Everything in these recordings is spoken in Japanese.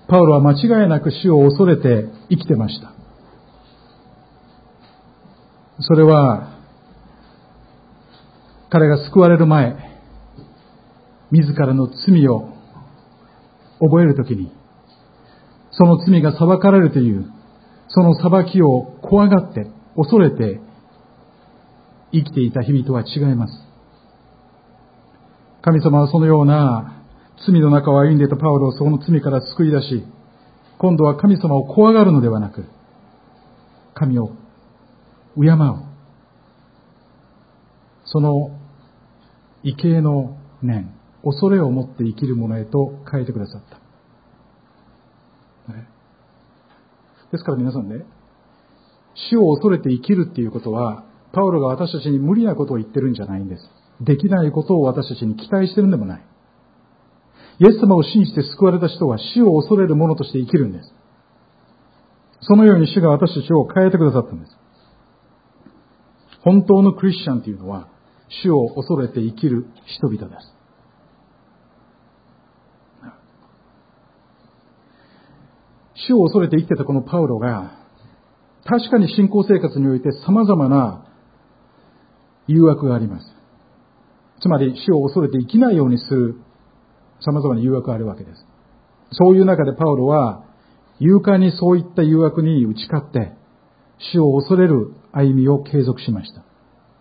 パウロは間違いなく死を恐れて生きてました。それは彼が救われる前、自らの罪を覚えるときに、その罪が裁かれるという、その裁きを怖がって、恐れて生きていた日々とは違います。神様はそのような罪の中を歩んでいたパウロをその罪から救い出し、今度は神様を怖がるのではなく、神を敬う。その畏敬の念、恐れを持って生きる者へと変えてくださった。ですから皆さんね、死を恐れて生きるっていうことは、パウロが私たちに無理なことを言ってるんじゃないんです。できないことを私たちに期待してるんでもない。イエス様を信じて救われた人は死を恐れる者として生きるんです。そのように主が私たちを変えてくださったんです。本当のクリスチャンというのは死を恐れて生きる人々です。死を恐れて生きてたこのパウロが、確かに信仰生活において様々な誘惑があります。つまり死を恐れて生きないようにする様々な誘惑があるわけです。そういう中でパウロは勇敢にそういった誘惑に打ち勝って死を恐れる歩みを継続しました。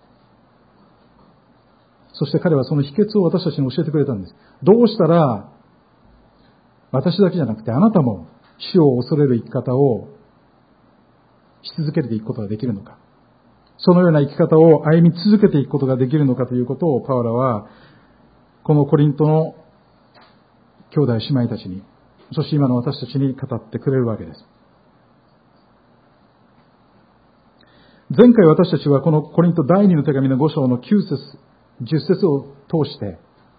そして彼はその秘訣を私たちに教えてくれたんです。どうしたら私だけじゃなくてあなたも死を恐れる生き方をし続けていくことができるのか。そのような生き方を歩み続けていくことができるのかということをパウロはこのコリントの兄弟姉妹たちに、そして今の私たちに語ってくれるわけです。前回私たちはこのコリント第2の手紙の5章の9節10節を通して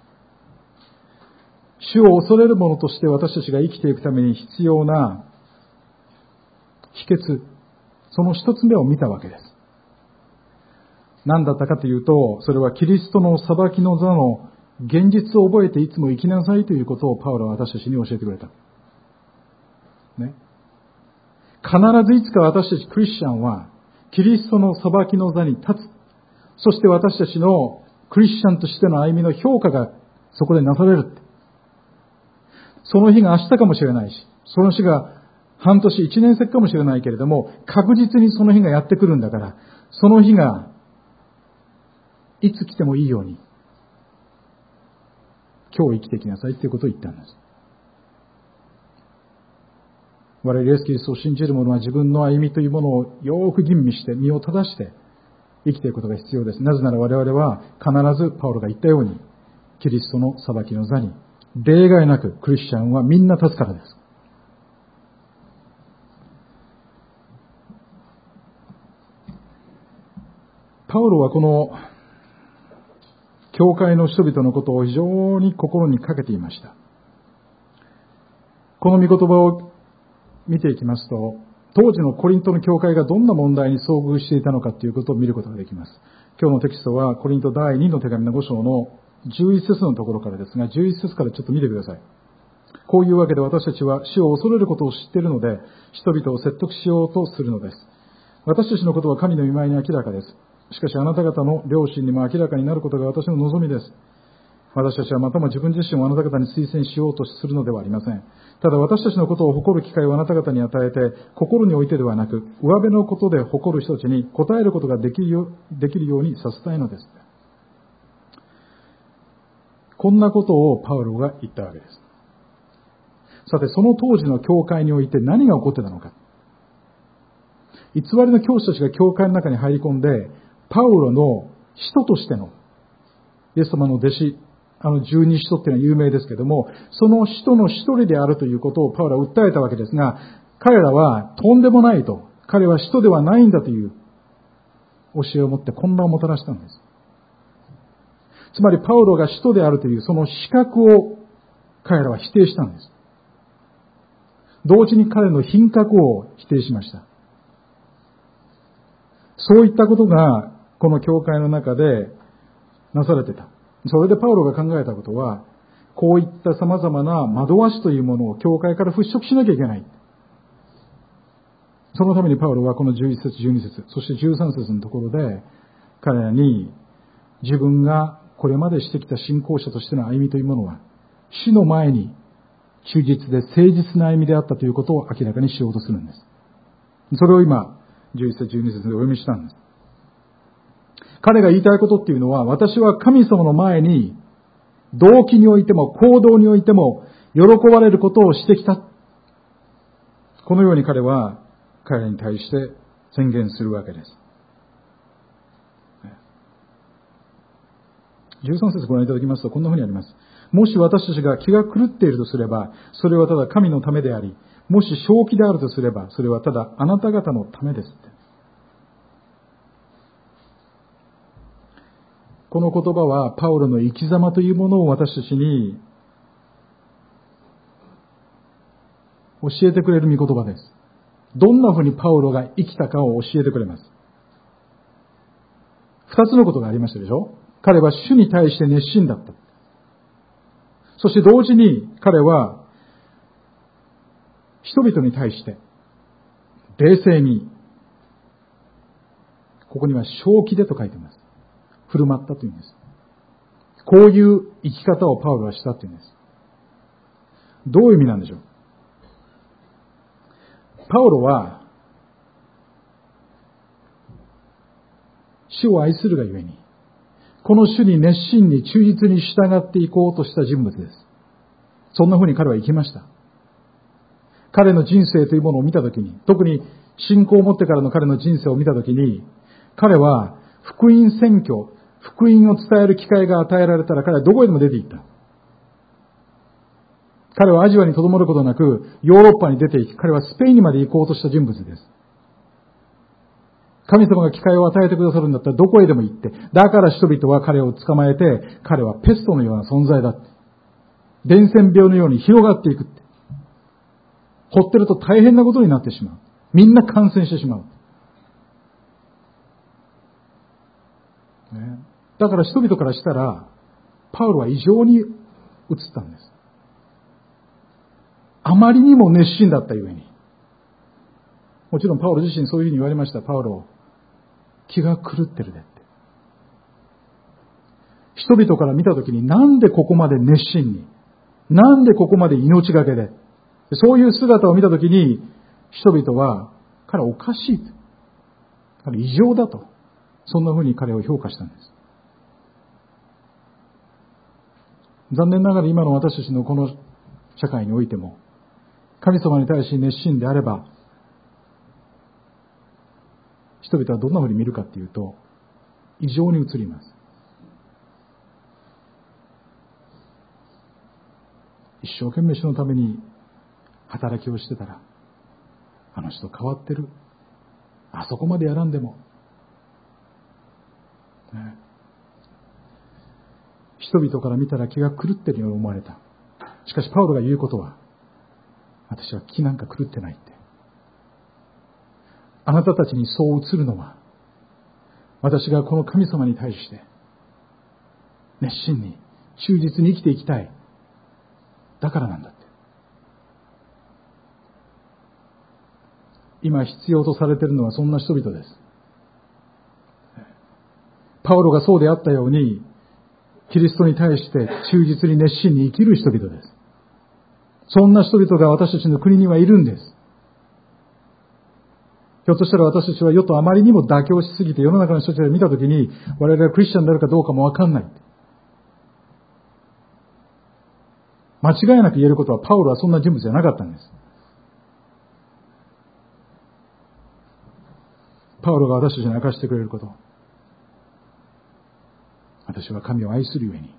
死を恐れる者として私たちが生きていくために必要な秘訣、その一つ目を見たわけです。何だったかというと、それはキリストの裁きの座の現実を覚えていつも生きなさいということをパウロは私たちに教えてくれた。ね。必ずいつか私たちクリスチャンはキリストの裁きの座に立つ。そして私たちのクリスチャンとしての歩みの評価がそこでなされる。その日が明日かもしれないし、その日が半年、1年先かもしれないけれども、確実にその日がやってくるんだから、その日がいつ来てもいいように、今日生きていきなさいということを言ったんです。我々イエス・キリストを信じる者は自分の歩みというものをよく吟味して身を正して生きていくことが必要です。なぜなら我々は必ずパウロが言ったようにキリストの裁きの座に例外なくクリスチャンはみんな立つからです。パウロはこの教会の人々のことを非常に心にかけていました。この御言葉を見ていきますと、当時のコリントの教会がどんな問題に遭遇していたのかということを見ることができます。今日のテキストはコリント第2の手紙の5章の11節のところからですが、11節からちょっと見てください。こういうわけで私たちは死を恐れることを知っているので、人々を説得しようとするのです。私たちのことは神の御前に明らかです。しかしあなた方の良心にも明らかになることが私の望みです。私たちはまたも自分自身をあなた方に推薦しようとするのではありません。ただ私たちのことを誇る機会をあなた方に与えて、心においてではなく、上辺のことで誇る人たちに応えることができるようにさせたいのです。こんなことをパウロが言ったわけです。さて、その当時の教会において何が起こってたのか。偽りの教師たちが教会の中に入り込んで、パウロの使徒としてのイエス様の弟子、十二使徒っていうのは有名ですけども、その使徒の一人であるということをパウロは訴えたわけですが、彼らはとんでもないと、彼は使徒ではないんだという教えを持って混乱をもたらしたんです。つまりパウロが使徒であるというその資格を彼らは否定したんです。同時に彼の品格を否定しました。そういったことがこの教会の中でなされていた。それでパウロが考えたことは、 こういった様々な惑わしというものを教会から払拭しなきゃいけない。そのためにパウロはこの11節、12節、そして13節のところで彼らに自分がこれまでしてきた信仰者としての歩みというものは死の前に忠実で誠実な歩みであったということを明らかにしようとするんです。それを今11節、12節でお読みしたんです。彼が言いたいことっていうのは、私は神様の前に動機においても行動においても喜ばれることをしてきた。このように彼は彼らに対して宣言するわけです。13節ご覧いただきますとこんなふうにあります。もし私たちが気が狂っているとすれば、それはただ神のためであり、もし正気であるとすれば、それはただあなた方のためですって。この言葉はパウロの生き様というものを私たちに教えてくれる御言葉です。どんなふうにパウロが生きたかを教えてくれます。二つのことがありましたでしょ。彼は主に対して熱心だった。そして同時に彼は人々に対して冷静に、ここには正気でと書いています。振る舞ったというんです。こういう生き方をパウロはしたというんです。どういう意味なんでしょう。パウロは主を愛するがゆえに、この主に熱心に忠実に従っていこうとした人物です。そんなふうに彼は生きました。彼の人生というものを見たときに、特に信仰を持ってからの彼の人生を見たときに、彼は福音宣教、福音を伝える機会が与えられたら彼はどこへでも出て行った。彼はアジアに留まることなくヨーロッパに出て行き、彼はスペインにまで行こうとした人物です。神様が機会を与えてくださるんだったらどこへでも行って、だから人々は彼を捕まえて、彼はペストのような存在だって。伝染病のように広がっていくって。放ってると大変なことになってしまう。みんな感染してしまう。ね、だから人々からしたら、パウロは異常に映ったんです。あまりにも熱心だったゆえに。もちろんパウロ自身そういうふうに言われました。パウロ、気が狂ってるでって。人々から見たときになんでここまで熱心に、なんでここまで命がけで、そういう姿を見たときに人々は彼はおかしい、彼異常だと、そんなふうに彼を評価したんです。残念ながら今の私たちのこの社会においても、神様に対し熱心であれば、人々はどんなふうに見るかというと、異常に映ります。一生懸命主のために働きをしてたら、あの人変わってる。あそこまでやらんでも。ね、人々から見たら気が狂っているように思われた。しかしパウロが言うことは、私は気なんか狂ってないって。あなたたちにそう映るのは、私がこの神様に対して熱心に忠実に生きていきたい。だからなんだって。今必要とされているのはそんな人々です。パウロがそうであったように、キリストに対して忠実に熱心に生きる人々です。そんな人々が私たちの国にはいるんです。ひょっとしたら私たちは世とあまりにも妥協しすぎて世の中の人たちを見たときに我々がクリスチャンであるかどうかもわかんない。間違いなく言えることはパウロはそんな人物じゃなかったんです。パウロが私たちに明かしてくれること。私は神を愛するゆえに、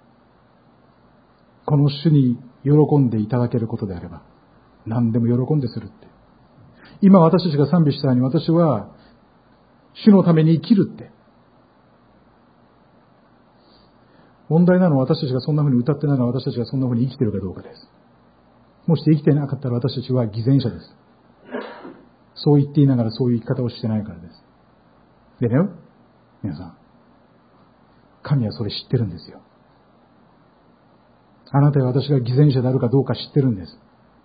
この主に喜んでいただけることであれば、何でも喜んでするって。今私たちが賛美したように、私は主のために生きるって。問題なのは私たちがそんな風に歌ってないのは私たちがそんな風に生きているかどうかです。もし生きていなかったら私たちは偽善者です。そう言っていながらそういう生き方をしてないからです。でね、皆さん、神はそれ知ってるんですよ。 あなたや私が偽善者であるかどうか知ってるんです。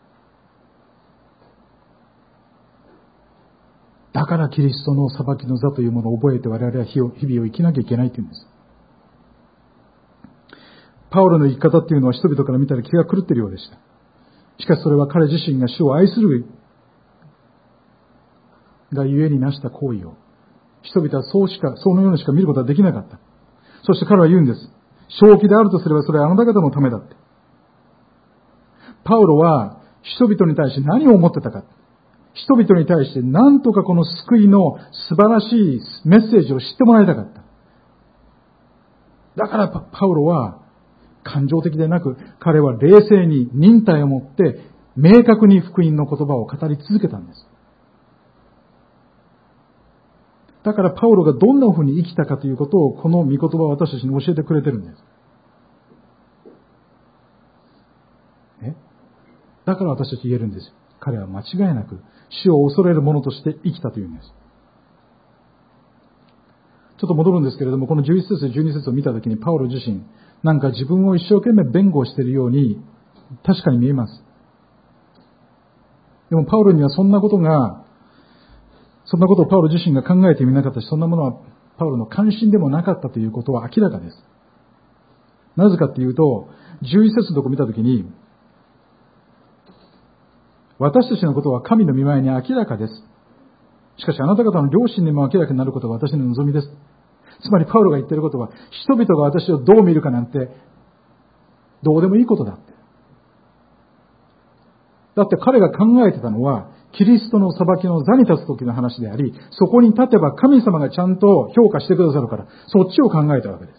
だからキリストの裁きの座というものを覚えて我々は日々を生きなきゃいけないというんです。パウロの生き方っていうのは人々から見たら気が狂っているようでした。しかしそれは彼自身が主を愛するがゆえになした行為を人々はそのようにしか見ることはできなかった。そして彼は言うんです。正気であるとすればそれはあなた方のためだって。パウロは人々に対して何を思ってたか。人々に対して何とかこの救いの素晴らしいメッセージを知ってもらいたかった。だからパウロは感情的でなく、彼は冷静に忍耐を持って明確に福音の言葉を語り続けたんです。だからパウロがどんな風に生きたかということをこの御言葉は私たちに教えてくれてるんです。だから私たち言えるんです。彼は間違いなく死を恐れる者として生きたというんです。ちょっと戻るんですけれども、この11節12節を見たときにパウロ自身、なんか自分を一生懸命弁護しているように確かに見えます。でもパウロにはそんなことをパウロ自身が考えてみなかったし、そんなものはパウロの関心でもなかったということは明らかです。なぜかというと、11節のところを見たときに、私たちのことは神の御前に明らかです。しかしあなた方の良心にも明らかになることが私の望みです。つまりパウロが言っていることは、人々が私をどう見るかなんてどうでもいいことだって。だって彼が考えてたのはキリストの裁きの座に立つ時の話であり、そこに立てば神様がちゃんと評価してくださるから、そっちを考えたわけです。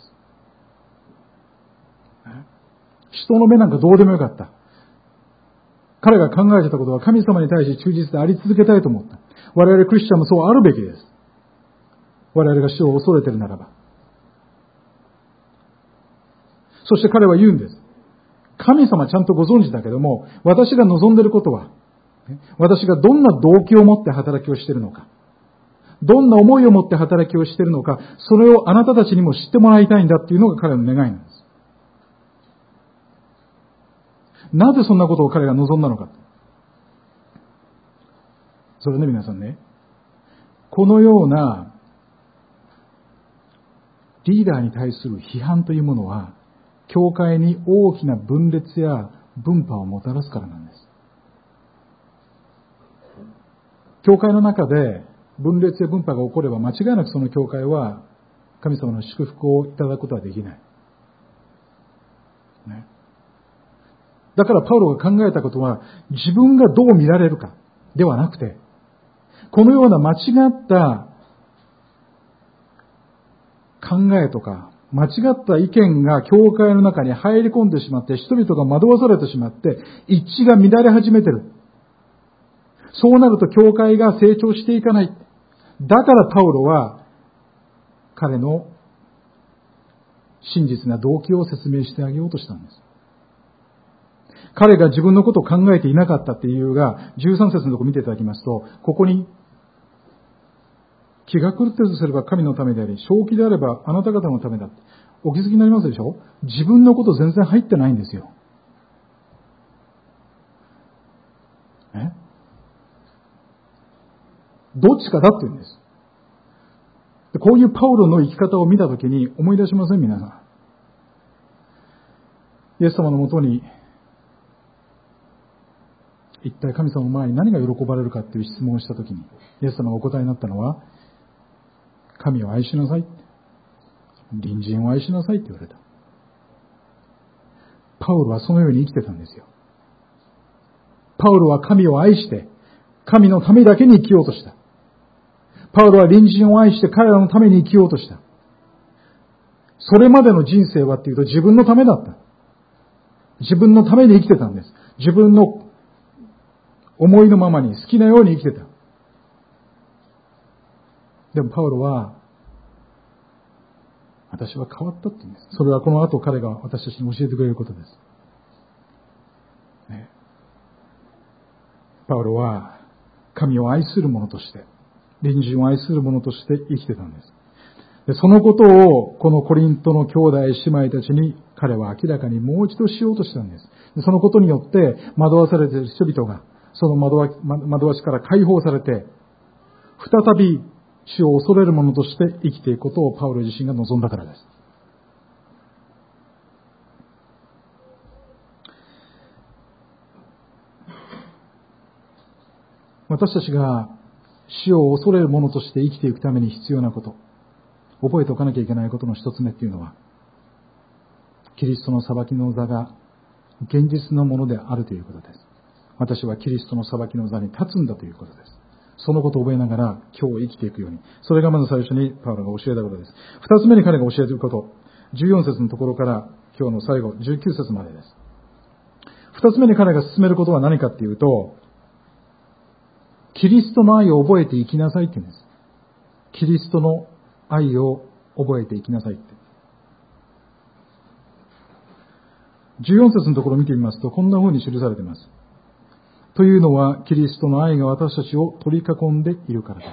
人の目なんかどうでもよかった。彼が考えてたことは神様に対して忠実であり続けたいと思った。我々クリスチャンもそうあるべきです。我々が死を恐れているならば。そして彼は言うんです。神様ちゃんとご存知だけども、私が望んでいることは、私がどんな動機を持って働きをしているのか、どんな思いを持って働きをしているのか、それをあなたたちにも知ってもらいたいんだっていうのが彼の願いなんです。なぜそんなことを彼が望んだのか。それね、皆さんね、このようなリーダーに対する批判というものは、教会に大きな分裂や分派をもたらすからなんです。教会の中で分裂や分派が起これば、間違いなくその教会は神様の祝福をいただくことはできない。ね。だからパウロが考えたことは、自分がどう見られるかではなくて、このような間違った考えとか、間違った意見が教会の中に入り込んでしまって、人々が惑わされてしまって、一致が乱れ始めている。そうなると教会が成長していかない。だからパウロは、彼の真実な動機を説明してあげようとしたんです。彼が自分のことを考えていなかったっていう理由が、13節のところ見ていただきますと、ここに、気が狂っているとすれば神のためであり、正気であればあなた方のためだ。お気づきになりますでしょ？自分のこと全然入ってないんですよ。どっちかだって言うんです。こういうパウロの生き方を見たときに思い出しません？皆さん。イエス様のもとに、一体神様の前に何が喜ばれるかっていう質問をしたときに、イエス様がお答えになったのは、神を愛しなさい。隣人を愛しなさいって言われた。パウロはそのように生きてたんですよ。パウロは神を愛して、神のためだけに生きようとした。パウロは隣人を愛して彼らのために生きようとした。それまでの人生はっていうと自分のためだった。自分のために生きてたんです。自分の思いのままに好きなように生きてた。でもパウロは、私は変わったって言うんです。それはこの後彼が私たちに教えてくれることです。ね、パウロは神を愛する者として、隣人を愛する者として生きてたんです。 でそのことをこのコリントの兄弟姉妹たちに彼は明らかにもう一度しようとしたんです。でそのことによって惑わされている人々がその惑わしから解放されて、再び死を恐れる者として生きていくことをパウロ自身が望んだからです。私たちが死を恐れる者として生きていくために必要なこと、覚えておかなきゃいけないことの一つ目っていうのは、キリストの裁きの座が現実のものであるということです。私はキリストの裁きの座に立つんだということです。そのことを覚えながら今日生きていくように。それがまず最初にパウロが教えたことです。二つ目に彼が教えていること、14節のところから今日の最後、19節までです。二つ目に彼が進めることは何かっていうと、キリストの愛を覚えて生きなさいって言うんです。キリストの愛を覚えて生きなさいって。14節のところを見てみますと、こんな風に記されています。というのは、キリストの愛が私たちを取り囲んでいるからです。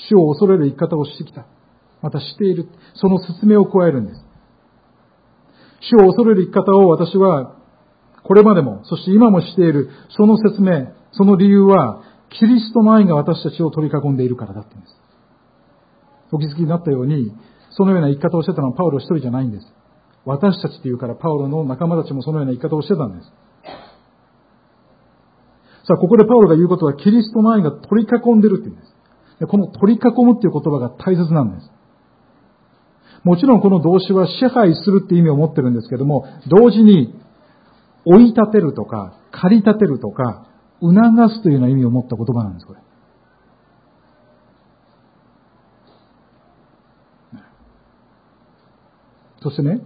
死を恐れる生き方をしてきた。またしている。その説明を加えるんです。死を恐れる生き方を私は、これまでも、そして今もしている。その説明、その理由は、キリストの愛が私たちを取り囲んでいるからだって言うんです。お気づきになったように、そのような生き方をしてたのはパウロ一人じゃないんです。私たちというからパウロの仲間たちもそのような生き方をしてたんです。さあ、ここでパウロが言うことは、キリストの愛が取り囲んでいるって言うんです。でこの取り囲むっていう言葉が大切なんです。もちろんこの動詞は支配するって意味を持ってるんですけども、同時に追い立てるとか、駆り立てるとか、促すというような意味を持った言葉なんです、これ。そしてね、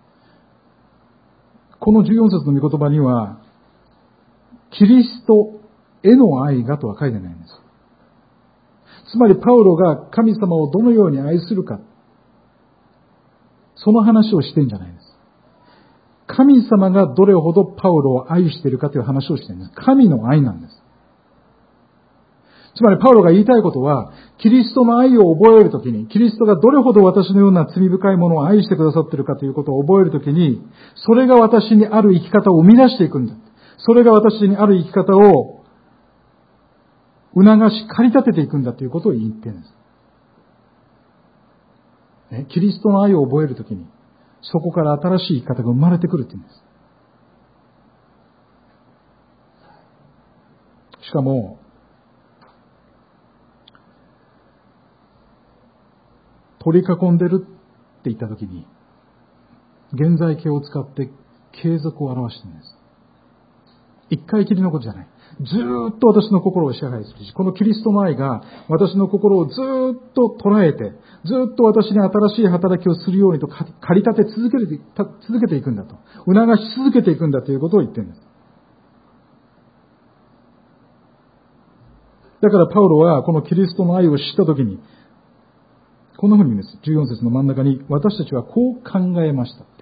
この14節の御言葉には、キリストへの愛がとは書いてないんです。つまりパウロが神様をどのように愛するか、その話をしてんじゃないんです。神様がどれほどパウロを愛しているかという話をしているんです。神の愛なんです。つまりパウロが言いたいことは、キリストの愛を覚えるときに、キリストがどれほど私のような罪深いものを愛してくださっているかということを覚えるときに、それが私にある生き方を生み出していくんだ。それが私にある生き方を促し、駆り立てていくんだということを言っているんです。キリストの愛を覚えるときに、そこから新しい生き方が生まれてくるというんです。しかも、取り囲んでるって言ったときに、現在形を使って継続を表しているんです。一回きりのことじゃない。ずーっと私の心を支配するし、このキリストの愛が私の心をずーっと捉えて、ずーっと私に新しい働きをするようにと駆り立て続けていくんだと。促し続けていくんだということを言っているんです。だからパウロはこのキリストの愛を知ったときに、こんなふうに言うんです。14節の真ん中に、私たちはこう考えましたって。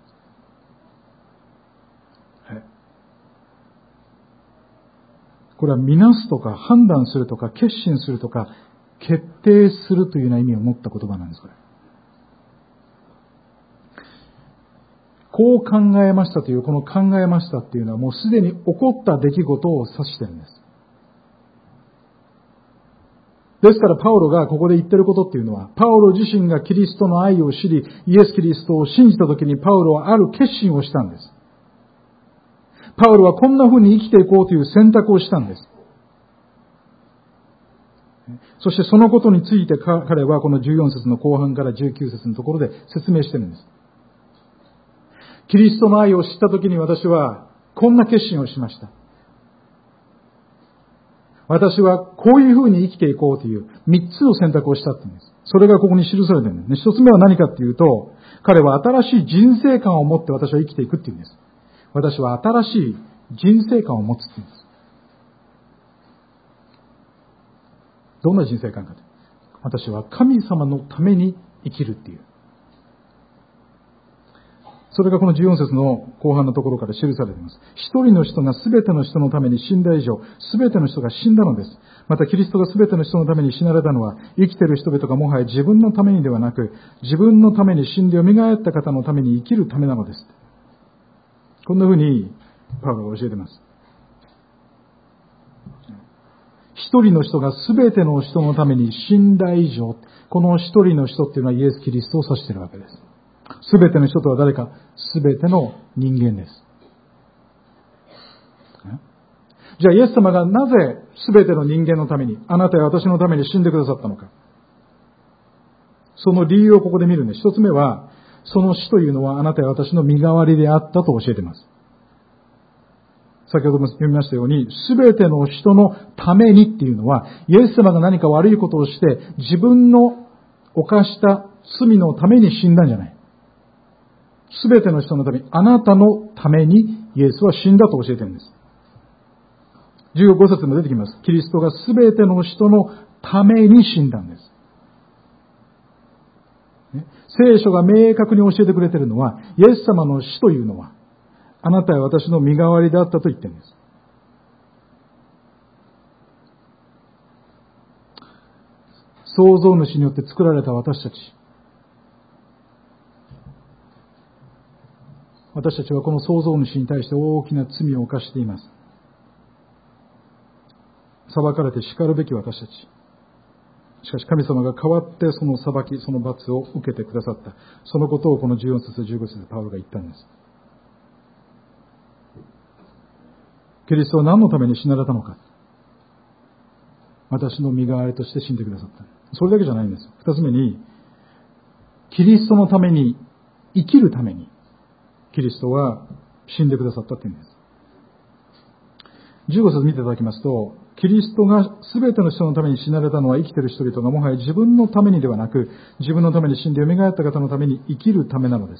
これは見なすとか判断するとか決心するとか決定するというような意味を持った言葉なんです、これ。こう考えましたというこの考えましたっていうのはもうすでに起こった出来事を指しているんです。ですからパウロがここで言ってることっていうのは、パウロ自身がキリストの愛を知り、イエス・キリストを信じたときにパウロはある決心をしたんです。パウロはこんな風に生きていこうという選択をしたんです。そしてそのことについて彼はこの14節の後半から19節のところで説明しているんです。キリストの愛を知ったときに私はこんな決心をしました。私はこういう風に生きていこうという3つの選択をしたって言うんです。それがここに記されているんです。1つ目は何かっていうと、彼は新しい人生観を持って私は生きていくって言うんです。私は新しい人生観を持つって言うんです。どんな人生観かと。私は神様のために生きるっていう。それがこの14節の後半のところから記されています。一人の人が全ての人のために死んだ以上、全ての人が死んだのです。 またキリストがすべての人のために死なれたのは、生きている人々がもはや自分のためにではなく、自分のために死んで蘇った方のために生きるためなのです。こんなふうにパウロが教えています。一人の人がすべての人のために死んだ以上、この一人の人っていうのはイエス・キリストを指しているわけです。すべての人とは誰か、すべての人間です。じゃあイエス様がなぜすべての人間のために、あなたや私のために死んでくださったのか。その理由をここで見るんです。一つ目は、その死というのはあなたや私の身代わりであったと教えています。先ほども読みましたように、すべての人のためにっていうのは、イエス様が何か悪いことをして、自分の犯した罪のために死んだんじゃない。すべての人のために、あなたのためにイエスは死んだと教えているんです。15節にも出てきます。キリストがすべての人のために死んだんです。聖書が明確に教えてくれているのは、イエス様の死というのは、あなたや私の身代わりであったと言っているんです。創造主によって作られた私たち。私たちはこの創造主に対して大きな罪を犯しています。裁かれて叱るべき私たち。しかし神様が代わってその裁き、その罰を受けてくださった。そのことをこの14節15節でパウロが言ったんです。キリストは何のために死なれたのか。私の身代わりとして死んでくださった。それだけじゃないんです。二つ目に、キリストのために、生きるために、キリストは死んでくださったっていうんです。15節見ていただきますと、キリストが全ての人のために死なれたのは生きている人々がもはや自分のためにではなく、自分のために死んで蘇った方のために生きるためなのです。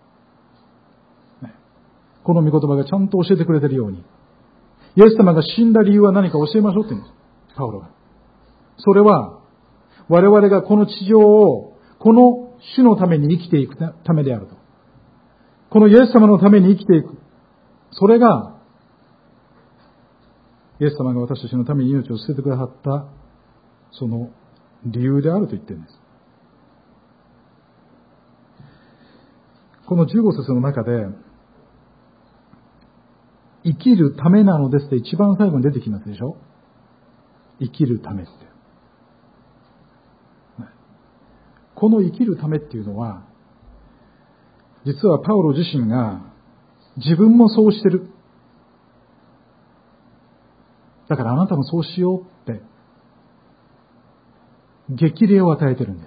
この御言葉がちゃんと教えてくれているように、イエス様が死んだ理由は何か教えましょうって言うんです。パウロが。それは、我々がこの地上を、この主のために生きていくためであると。このイエス様のために生きていく。それが、イエス様が私たちのために命を捨ててくださった、その理由であると言っているんです。この15節の中で、生きるためなのですって一番最後に出てきますでしょ。生きるためって。この生きるためっていうのは、実はパウロ自身が自分もそうしてる。だからあなたもそうしようって激励を与えてるんです。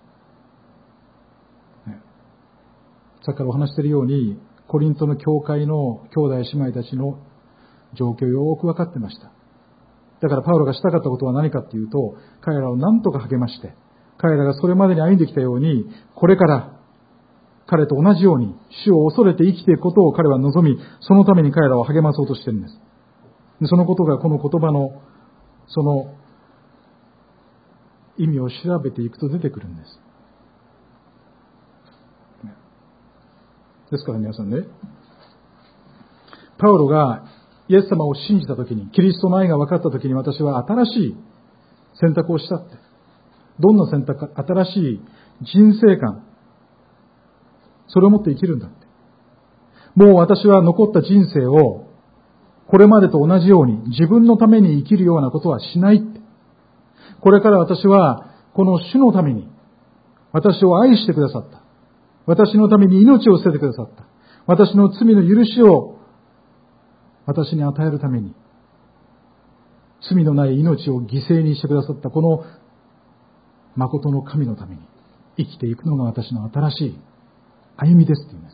さっきからお話しているように、コリントの教会の兄弟姉妹たちの状況をよく分かってました。だからパウロがしたかったことは何かっていうと、彼らを何とか励まして、彼らがそれまでに歩んできたように、これから彼と同じように主を恐れて生きていくことを彼は望み、そのために彼らを励まそうとしているんです。そのことがこの言葉のその意味を調べていくと出てくるんです。ですから皆さんね、パウロがイエス様を信じたときに、キリストの愛が分かったときに、私は新しい選択をしたって。どんな選択か、新しい人生観、それを持って生きるんだって。もう私は残った人生をこれまでと同じように自分のために生きるようなことはしないって。これから私はこの主のために私を愛してくださった。私のために命を捨ててくださった。私の罪の許しを私に与えるために、罪のない命を犠牲にしてくださったこの誠の神のために生きていくのが私の新しい歩みですって言うんです。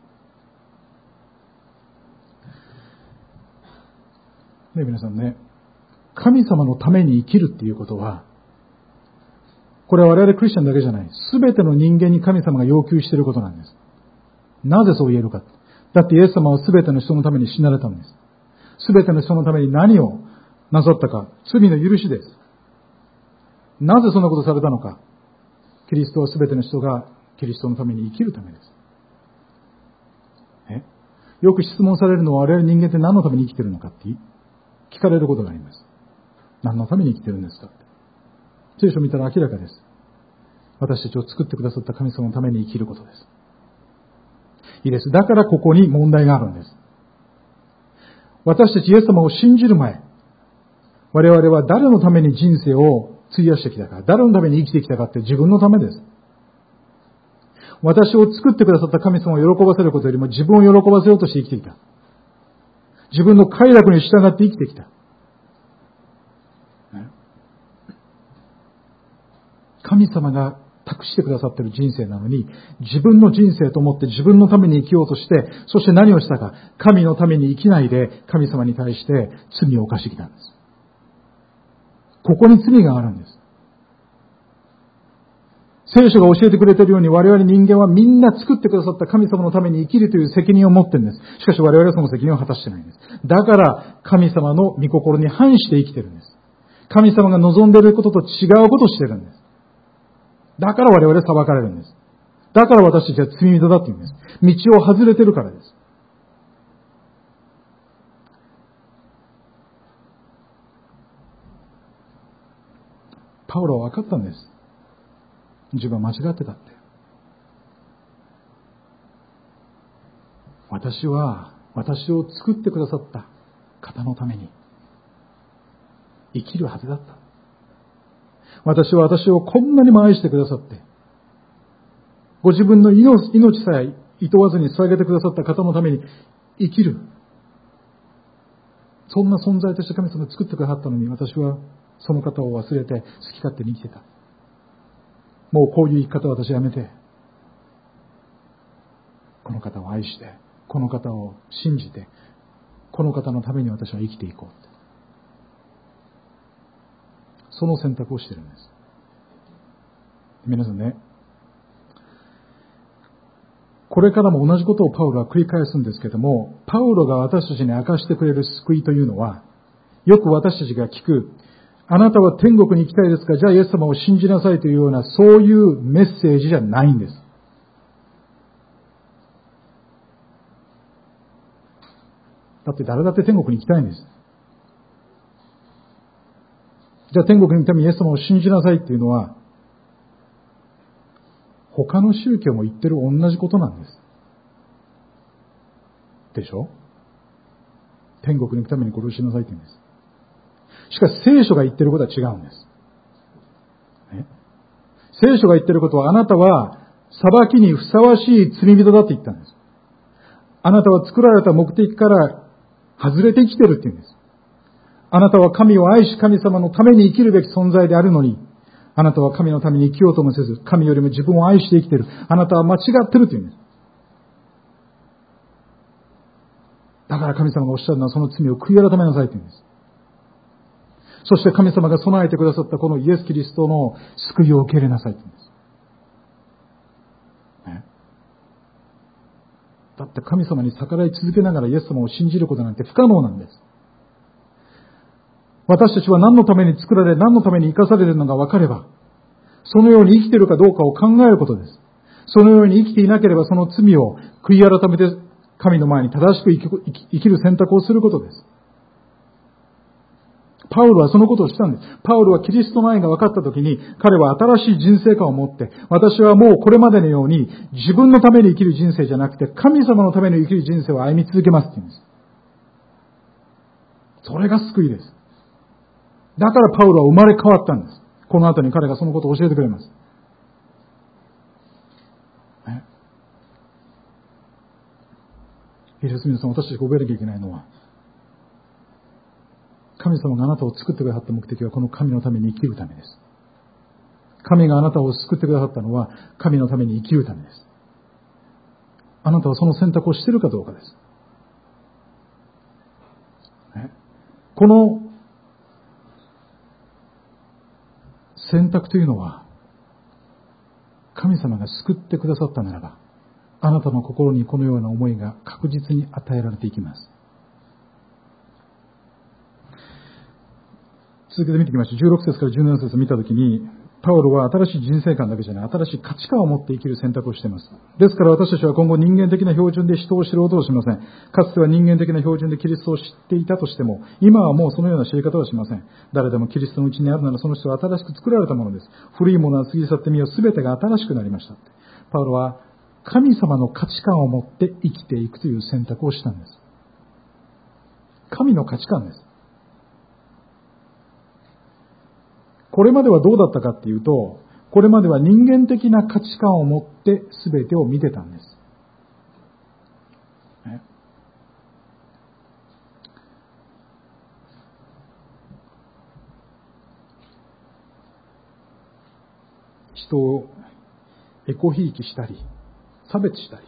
ね、皆さんね、神様のために生きるっていうことは、これは我々クリスチャンだけじゃない。すべての人間に神様が要求していることなんです。なぜそう言えるか。だってイエス様はすべての人のために死なれたんです。すべての人のために何をなさったか。罪の許しです。なぜそんなことされたのか。キリストはすべての人がキリストのために生きるためです。よく質問されるのは、我々人間って何のために生きているのかって聞かれることがあります。 何のために生きてるんですか。聖書を見たら明らかです。私たちを作ってくださった神様のために生きることです。いいです。だからここに問題があるんです。私たちイエス様を信じる前、我々は誰のために人生を費やしてきたか、誰のために生きてきたかって自分のためです。私を作ってくださった神様を喜ばせることよりも自分を喜ばせようとして生きてきた。自分の快楽に従って生きてきた。神様が託してくださっている人生なのに、自分の人生と思って自分のために生きようとして、そして何をしたか、神のために生きないで神様に対して罪を犯してきたんです。ここに罪があるんです。聖書が教えてくれているように、我々人間はみんな作ってくださった神様のために生きるという責任を持っているんです。しかし我々はその責任を果たしてないんです。だから神様の御心に反して生きているんです。神様が望んでいることと違うことをしているんです。だから我々は裁かれるんです。だから私たちは罪人だって言うんです。道を外れてるからです。パウロは分かったんです。自分は間違ってたって。私は私を作ってくださった方のために生きるはずだった。私は私をこんなにも愛してくださって、ご自分の命さえ厭わずに捧げてくださった方のために生きる。そんな存在として神様が作ってくださったのに、私はその方を忘れて好き勝手に生きてた。もうこういう生き方を私はやめて、この方を愛して、この方を信じて、この方のために私は生きていこうって。その選択をしているんです。皆さんね、これからも同じことをパウロは繰り返すんですけども、パウロが私たちに明かしてくれる救いというのは、よく私たちが聞く、あなたは天国に行きたいですか、じゃあイエス様を信じなさいというような、そういうメッセージじゃないんです。だって誰だって天国に行きたいんです。じゃあ天国に行くためにイエス様を信じなさいっていうのは、他の宗教も言ってる同じことなんです。でしょ？天国に行くためにこれをしなさいって言うんです。しかし聖書が言ってることは違うんです。聖書が言ってることは、あなたは裁きにふさわしい罪人だって言ったんです。あなたは作られた目的から外れて生きてるって言うんです。あなたは神を愛し神様のために生きるべき存在であるのに、あなたは神のために生きようともせず、神よりも自分を愛して生きている。あなたは間違ってるって言うんです。だから神様がおっしゃるのは、その罪を悔い改めなさいって言うんです。そして神様が備えてくださったこのイエス・キリストの救いを受け入れなさいって言うんです。だって神様に逆らい続けながらイエス様を信じることなんて不可能なんです。私たちは何のために作られ、何のために生かされるのが分かれば、そのように生きているかどうかを考えることです。そのように生きていなければ、その罪を悔い改めて神の前に正しく生きる選択をすることです。パウロはそのことをしたんです。パウロはキリストの愛が分かったときに、彼は新しい人生観を持って、私はもうこれまでのように自分のために生きる人生じゃなくて、神様のために生きる人生を歩み続けますって言うんです。それが救いです。だからパウロは生まれ変わったんです。この後に彼がそのことを教えてくれます。皆さん、私たちが覚えなきゃいけないのは、神様があなたを作ってくださった目的はこの神のために生きるためです。神があなたを救ってくださったのは神のために生きるためです。あなたはその選択をしているかどうかです。この選択というのは、神様が救ってくださったならば、あなたの心にこのような思いが確実に与えられていきます。続けて見ていきましょう。16節から17節を見たときに、 パウロは新しい人生観だけじゃない、新しい価値観を持って生きる選択をしています。ですから私たちは今後人間的な標準で人を知ろうとはしません。かつては人間的な標準でキリストを知っていたとしても、今はもうそのような知り方はしません。誰でもキリストのうちにあるならその人は新しく作られたものです。古いものは過ぎ去ってみよ、すべてが新しくなりました。パウロは神様の価値観を持って生きていくという選択をしたんです。神の価値観です。これまではどうだったかっていうと、これまでは人間的な価値観を持って全てを見てたんです。ね、人をエコひいきしたり、差別したり。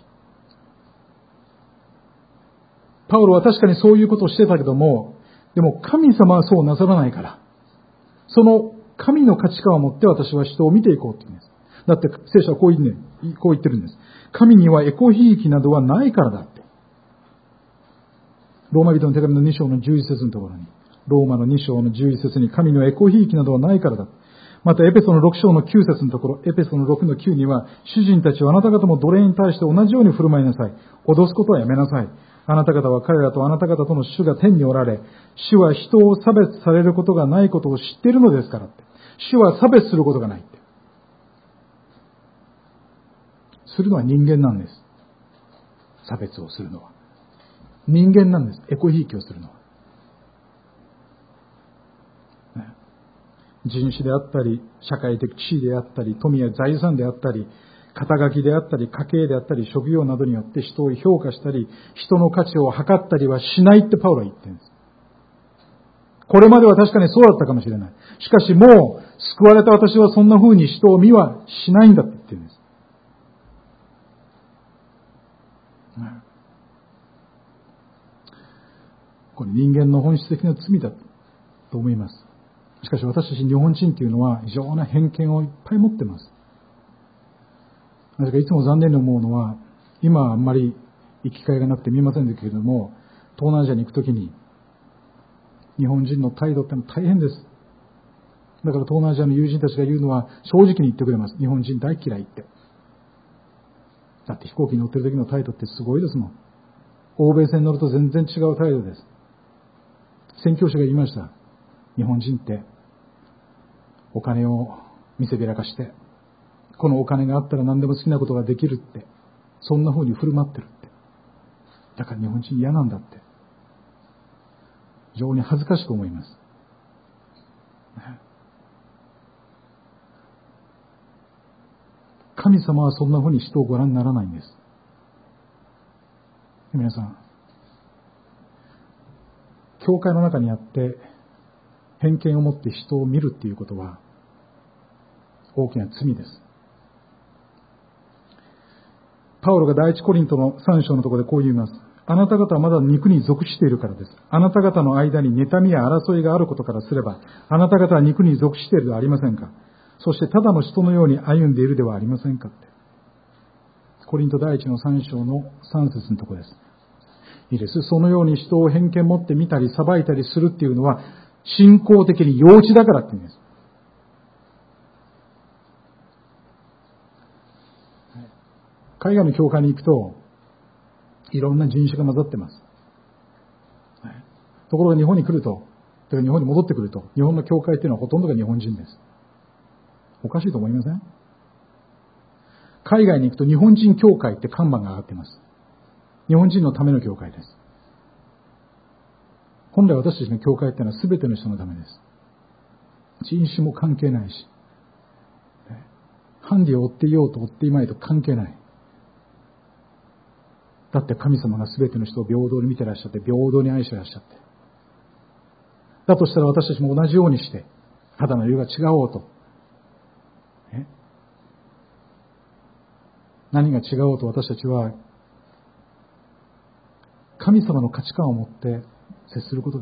パウロは確かにそういうことをしてたけども、でも神様はそうなさらないから、その神の価値観を持って私は人を見ていこうって言うんです。だって聖書はこう言ってるんです。神にはエコひいきなどはないからだって。ローマ人の手紙の2章の11節のところに、ローマの2章の11節に神にはエコひいきなどはないからだ。またエペソの6章の9節のところ、エペソの6の9には、主人たちはあなた方も奴隷に対して同じように振る舞いなさい。脅すことはやめなさい。あなた方は彼らとあなた方との主が天におられ、主は人を差別されることがないことを知っているのですからって。主は差別することがないって。するのは人間なんです。差別をするのは。人間なんです。エコひいきをするのは。人種であったり、社会的地位であったり、富や財産であったり、肩書きであったり、家系であったり、職業などによって人を評価したり、人の価値を測ったりはしないってパウロは言ってるんです。これまでは確かにそうだったかもしれない。しかしもう、救われた私はそんな風に人を見はしないんだって言ってるんです。これ人間の本質的な罪だと思います。しかし私たち日本人というのは非常な偏見をいっぱい持っています。なぜかいつも残念に思うのは、今はあんまり行き交いがなくて見えませんけれども、東南アジアに行くときに日本人の態度ってのは大変です。だから東南アジアの友人たちが言うのは正直に言ってくれます。日本人大嫌いって。だって飛行機に乗ってる時の態度ってすごいですもん。欧米線に乗ると全然違う態度です。宣教師が言いました。日本人ってお金を見せびらかして、このお金があったら何でも好きなことができるって、そんな風に振る舞ってるって。だから日本人嫌なんだって。非常に恥ずかしく思います。神様はそんな風に人をご覧にならないんです。皆さん、教会の中にあって偏見を持って人を見るっていうことは大きな罪です。パウロが第一コリントの3章のところでこう言います。あなた方はまだ肉に属しているからです。あなた方の間に妬みや争いがあることからすれば、あなた方は肉に属しているではありませんか。そしてただの人のように歩んでいるではありませんかって。コリント第一の3章の3節のところです。いいです。そのように人を偏見持って見たり裁いたりするっていうのは、信仰的に幼稚だからって言うんです。海外の教会に行くと、いろんな人種が混ざってます。ところが日本に来ると、日本に戻ってくると、日本の教会っていうのはほとんどが日本人です。おかしいと思いません？海外に行くと日本人教会って看板が上がっています。日本人のための教会です。本来私たちの教会っていうのは全ての人のためです。人種も関係ないし、藩理を追っていようと追っていまいと関係ない。だって神様が全ての人を平等に見てらっしゃって、平等に愛してらっしゃって。だとしたら私たちも同じようにして、肌の色が違おうと。何が違おうと私たちは、神様の価値観を持って接することです。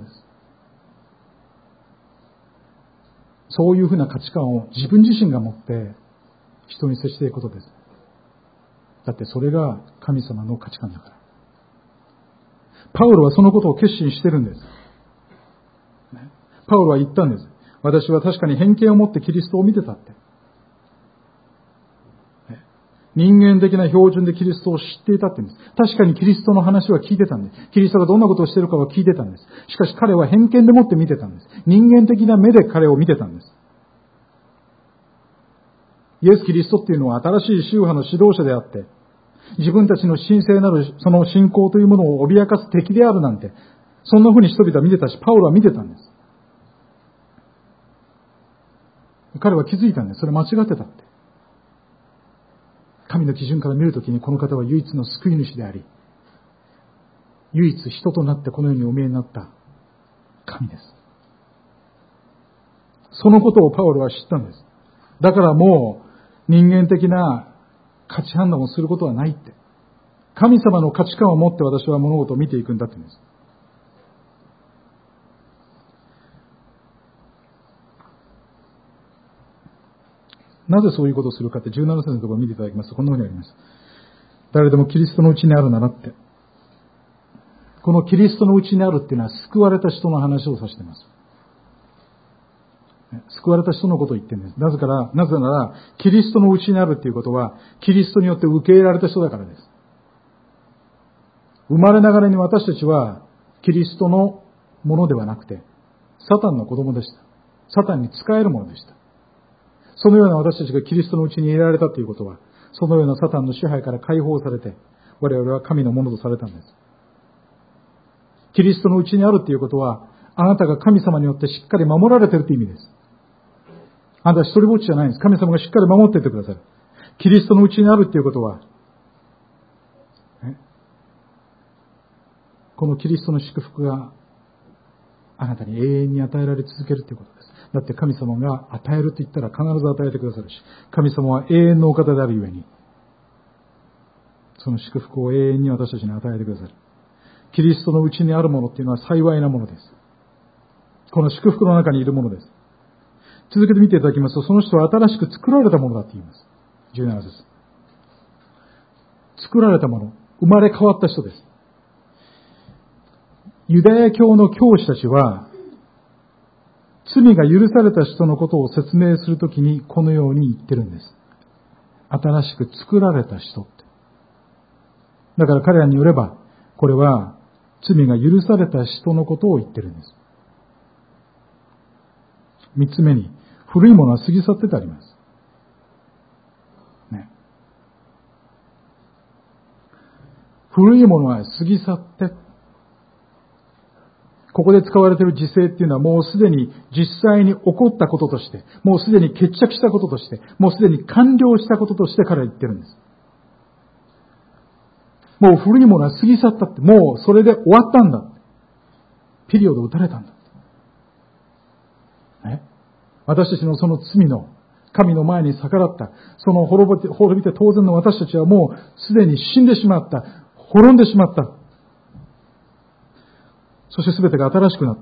そういうふうな価値観を自分自身が持って人に接していくことです。だってそれが神様の価値観だから。パウロはそのことを決心してるんです。パウロは言ったんです。私は確かに偏見を持ってキリストを見てたって。 人間的な標準でキリストを知っていたって言うんです。確かにキリストの話は聞いてたんです。キリストがどんなことをしているかは聞いてたんです。しかし彼は偏見でもって見てたんです。人間的な目で彼を見てたんです。イエス・キリストっていうのは新しい宗派の指導者であって、自分たちの神聖なるその信仰というものを脅かす敵であるなんて、そんな風に人々は見てたし、パウロは見てたんです。彼は気づいたんです。それ間違ってたって。神の基準から見るときにこの方は唯一の救い主であり、唯一人となってこの世にお見えになった神です。そのことをパウロは知ったんです。だからもう人間的な価値判断をすることはないって。神様の価値観を持って私は物事を見ていくんだって言うんです。なぜそういうことをするかって17節のところを見ていただきますとこんなふうにあります。誰でもキリストのうちにあるならって。このキリストのうちにあるっていうのは救われた人の話を指しています。救われた人のことを言ってるんです。なぜなら、キリストのうちにあるっていうことは、キリストによって受け入れられた人だからです。生まれながらに私たちは、キリストのものではなくて、サタンの子供でした。サタンに仕えるものでした。そのような私たちがキリストのうちに入れられたということは、そのようなサタンの支配から解放されて、我々は神のものとされたんです。キリストのうちにあるということは、あなたが神様によってしっかり守られているという意味です。あなたは一人ぼっちじゃないんです。神様がしっかり守っていてくださる。キリストのうちにあるということは、このキリストの祝福があなたに永遠に与えられ続けるということです。だって神様が与えると言ったら必ず与えてくださるし、神様は永遠のお方であるゆえに、その祝福を永遠に私たちに与えてくださる。キリストのうちにあるものっていうのは幸いなものです。この祝福の中にいるものです。続けて見ていただきますと、その人は新しく作られたものだと言います。17節。作られたもの、生まれ変わった人です。ユダヤ教の教師たちは、罪が許された人のことを説明するときにこのように言ってるんです。新しく作られた人って。だから彼らによれば、これは罪が許された人のことを言ってるんです。三つ目に、古いものは過ぎ去っててあります。ね。古いものは過ぎ去って、ここで使われている時勢っていうのはもうすでに実際に起こったこととして、もうすでに決着したこととして、もうすでに完了したこととして彼は言ってるんです。もう古いものは過ぎ去ったって、もうそれで終わったんだ。ピリオド打たれたんだ。ね、私たちのその罪の神の前に逆らった、その滅びて当然の私たちはもうすでに死んでしまった。滅んでしまった。そして全てが新しくなった。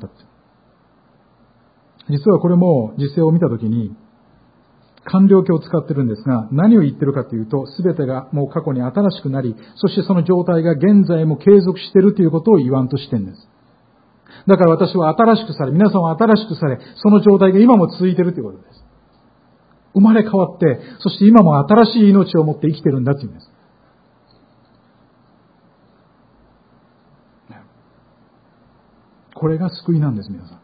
実はこれも実践を見たときに完了形を使ってるんですが、何を言ってるかというと、全てがもう過去に新しくなり、そしてその状態が現在も継続しているということを言わんとしてるんです。だから私は新しくされ、皆さんは新しくされ、その状態が今も続いているということです。生まれ変わって、そして今も新しい命を持って生きているんだというんです。これが救いなんです、皆さん。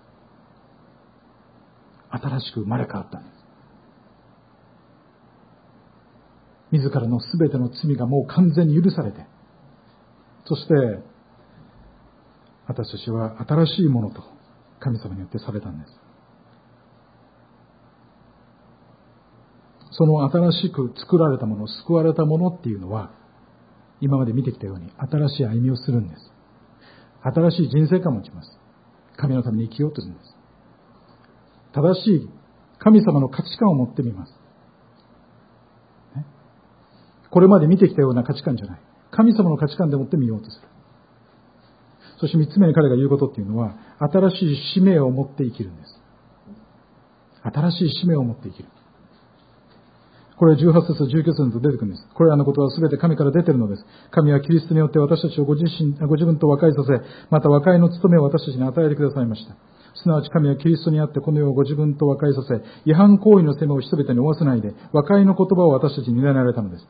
新しく生まれ変わったんです。自らのすべての罪がもう完全に許されて、そして私たちは新しいものと神様によってされたんです。その新しく作られたもの、救われたものっていうのは、今まで見てきたように新しい歩みをするんです。新しい人生観を持ちます。神のために生きようとするんです。正しい神様の価値観を持ってみます。これまで見てきたような価値観じゃない。神様の価値観でもって見ようとする。そして三つ目に彼が言うことっていうのは、新しい使命を持って生きるんです。新しい使命を持って生きる。これは18節と19節と出てくるんです。これらのことはすべて神から出ているのです。神はキリストによって私たちをご自分と和解させ、また和解の務めを私たちに与えてくださいました。 すなわち神はキリストにあってこの世をご自分と和解させ、違反行為の責めを人々に負わせないで、和解の言葉を私たちに委ねられたのです。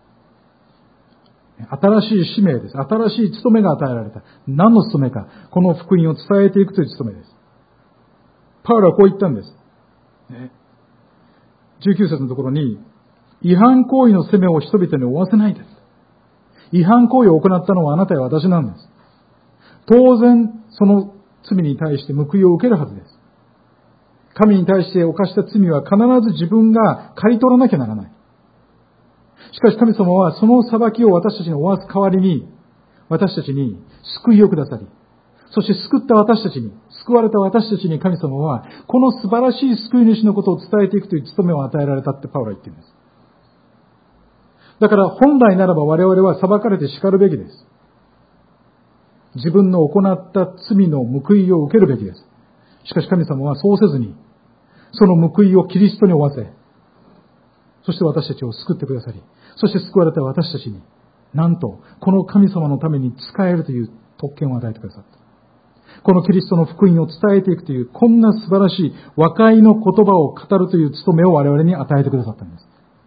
新しい使命です。新しい務めが与えられた。何の務めか。この福音を伝えていくという務めです。パウロはこう言ったんです。19節のところに、違反行為の責めを人々に負わせないで。違反行為を行ったのはあなたや私なんです。当然、その罪に対して報いを受けるはずです。神に対して犯した罪は必ず自分が刈り取らなきゃならない。しかし神様はその裁きを私たちに負わす代わりに、私たちに救いをくださり、そして救った私たちに、救われた私たちに神様は、この素晴らしい救い主のことを伝えていくという務めを与えられたってパウロは言っているんです。だから本来ならば我々は裁かれて叱るべきです。自分の行った罪の報いを受けるべきです。しかし神様はそうせずに、その報いをキリストに負わせ、そして私たちを救ってくださり、そして救われた私たちに、なんと、この神様のために使えるという特権を与えてくださった。このキリストの福音を伝えていくという、こんな素晴らしい和解の言葉を語るという務めを我々に与えてくださったんです。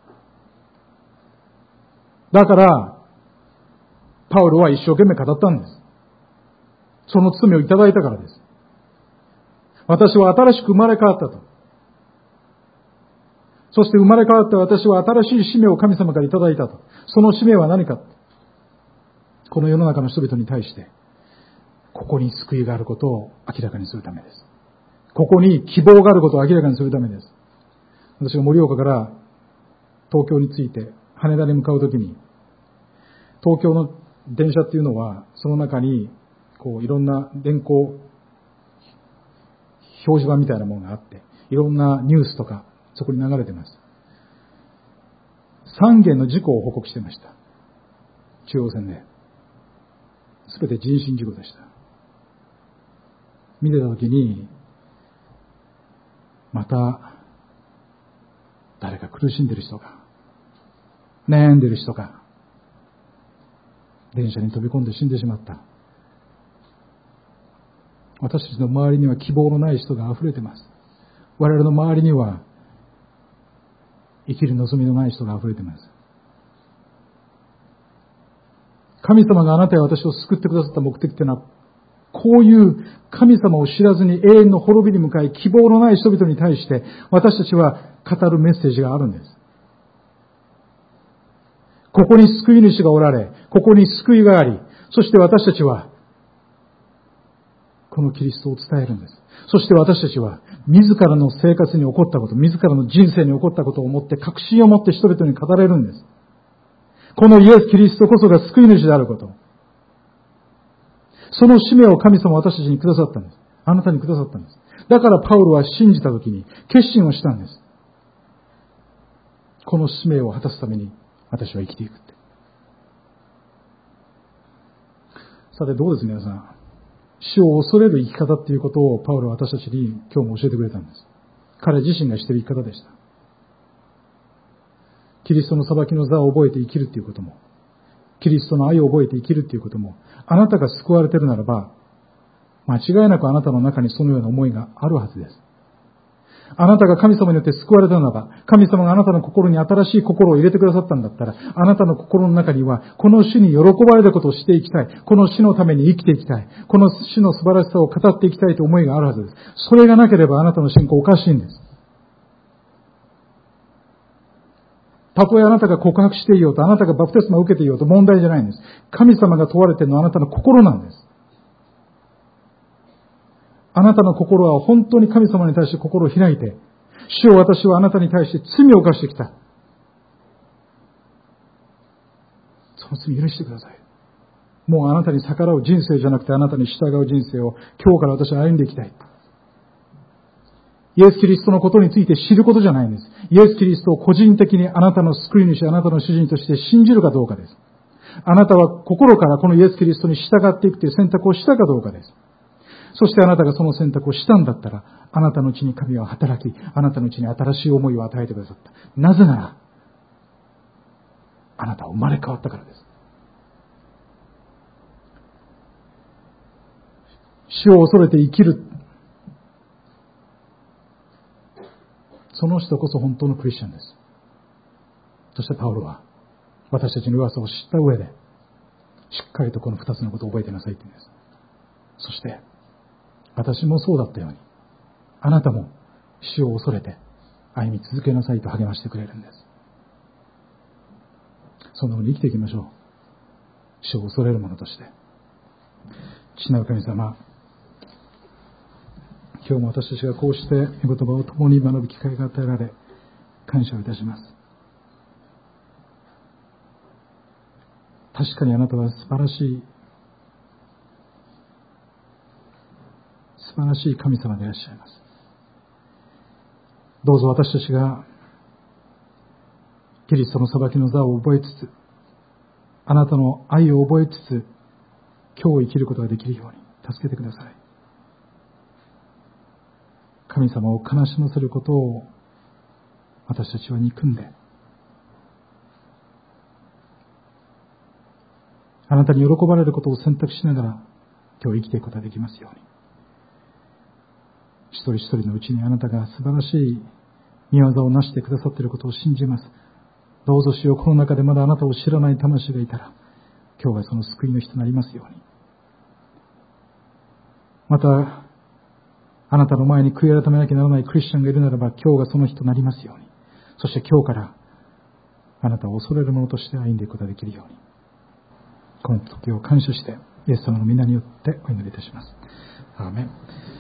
だから、パウロは一生懸命語ったんです。その罪をいただいたからです。私は新しく生まれ変わったと。そして生まれ変わった私は新しい使命を神様からいただいたと。その使命は何か。この世の中の人々に対して、ここに救いがあることを明らかにするためです。ここに希望があることを明らかにするためです。私が盛岡から東京に着いて羽田に向かうときに、東京の電車っていうのは、その中にいろんな電光表示板みたいなものがあって、いろんなニュースとかそこに流れています。3件の事故を報告していました。中央線で。すべて人身事故でした。見てたときに、また誰か苦しんでる人が、悩んでる人が、電車に飛び込んで死んでしまった。私たちの周りには希望のない人が溢れています。我々の周りには生きる望みのない人が溢れています。神様があなたや私を救ってくださった目的というのは、こういう神様を知らずに永遠の滅びに向かい希望のない人々に対して私たちは語るメッセージがあるんです。ここに救い主がおられ、ここに救いがあり、そして私たちはこのキリストを伝えるんです。そして私たちは自らの生活に起こったこと、自らの人生に起こったことをもって確信を持って人々に語れるんです。このイエス・キリストこそが救い主であること。その使命を神様は私たちにくださったんです。あなたにくださったんです。だからパウロは信じたときに決心をしたんです。この使命を果たすために私は生きていくって。さてどうです皆さん。死を恐れる生き方っていうことをパウロは私たちに今日も教えてくれたんです。彼自身がしている生き方でした。キリストの裁きの座を覚えて生きるっていうことも、キリストの愛を覚えて生きるっていうことも、あなたが救われているならば、間違いなくあなたの中にそのような思いがあるはずです。あなたが神様によって救われたならば、神様があなたの心に新しい心を入れてくださったんだったら、あなたの心の中には、この主に喜ばれることをしていきたい。この主のために生きていきたい。この主の素晴らしさを語っていきたいという思いがあるはずです。それがなければあなたの信仰おかしいんです。たとえあなたが告白していようと、あなたがバプテスマを受けていようと問題じゃないんです。神様が問われているのはあなたの心なんです。あなたの心は本当に神様に対して心を開いて、主よ私はあなたに対して罪を犯してきた。その罪許してください。もうあなたに逆らう人生じゃなくてあなたに従う人生を今日から私は歩んでいきたい。イエス・キリストのことについて知ることじゃないんです。イエス・キリストを個人的にあなたの救い主、あなたの主人として信じるかどうかです。あなたは心からこのイエス・キリストに従っていくという選択をしたかどうかです。そしてあなたがその選択をしたんだったら、あなたのうちに神は働き、あなたのうちに新しい思いを与えてくださった。なぜなら、あなたは生まれ変わったからです。死を恐れて生きるその人こそ本当のクリスチャンです。そしてパウロは私たちの弱さを知った上で、しっかりとこの2つのことを覚えてなさいって言うんです。そして私もそうだったように、あなたも死を恐れて歩み続けなさいと励ましてくれるんです。そんなふうに生きていきましょう。死を恐れる者として。父なる神様、今日も私たちがこうして御言葉を共に学ぶ機会が与えられ、感謝をいたします。確かにあなたは素晴らしい神様でいらっしゃいます。どうぞ私たちがキリストの裁きの座を覚えつつ、あなたの愛を覚えつつ、今日生きることができるように助けてください。神様を悲しませることを私たちは憎んで、あなたに喜ばれることを選択しながら今日生きていくことができますように。一人一人のうちにあなたが素晴らしい御業をなしてくださっていることを信じます。どうぞ主よ、この中でまだあなたを知らない魂がいたら、今日がその救いの日となりますように。また、あなたの前に悔い改めなきゃならないクリスチャンがいるならば、今日がその日となりますように。そして今日からあなたを恐れる者として歩んでいくことができるように。この時を感謝して、イエス様の皆によってお祈りいたします。アーメン。